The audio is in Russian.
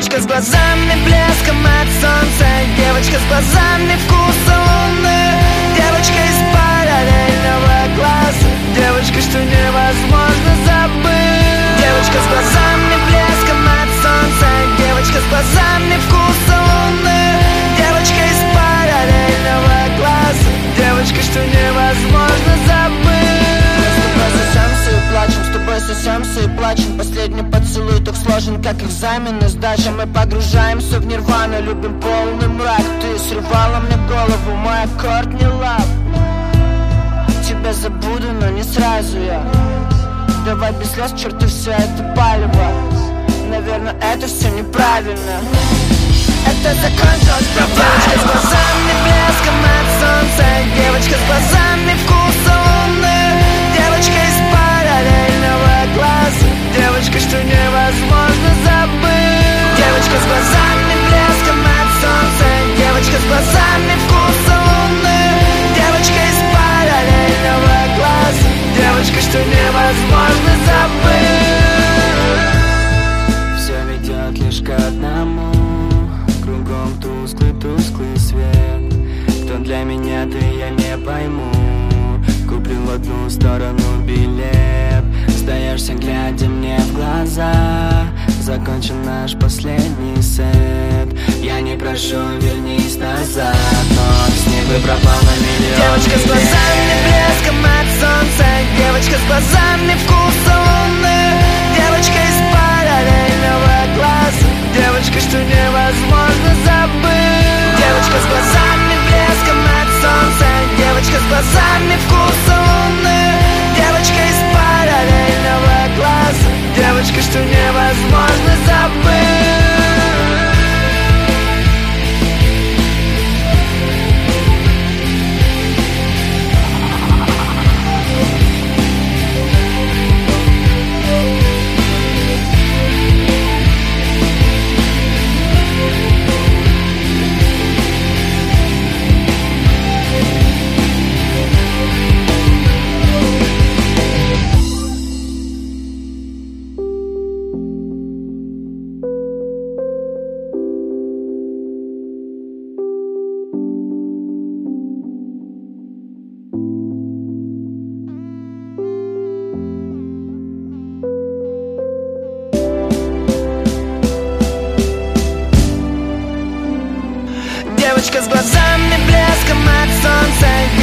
Девочка с глазами блеском от солнца, девочка с глазами вкуса луны, девочка из параллельного класса, девочка, что невозможно забыть. Девочка с глазами блеском от солнца, девочка с глазами вкуса луны, девочка из параллельного класса, девочка, что невозможно забыть. С тобой сосемся и плачем. Последний поцелуй так сложен, как экзамен и сдача. Мы погружаемся в нирвану, любим полный мрак. Ты срывала мне голову, мой аккорд не лав. Тебя забуду, но не сразу я. Давай без слез, черту, все это палево. Наверное, это все неправильно. Это закончилось, девочка с глазами блеском от солнца, девочка с глазами вкуса луны, девочка из параллельного класса, девочка, что невозможно забыть. Девочка с глазами блеском от солнца, девочка с глазами вкуса луны, девочка из параллельного класса, девочка, что невозможно забыть. Все ведет лишь к одному, кругом тусклый свет. Кто для меня, ты я не пойму. Куплю в одну сторону билет, остаешься, глядя мне в глаза. Закончен наш последний сет. Я не прошу, вернись назад, но с неба пропал на миллион. Девочка с глазами блеском от солнца, девочка с глазами вкуса луны, девочка из параллельного класса, девочка, что невозможно забыть. Девочка с глазами блеском от солнца, девочка с глазами вкуса луны, девочка из параллельного класса, девочка, что невозможно забыть. Девочка с глазами блеском от солнца,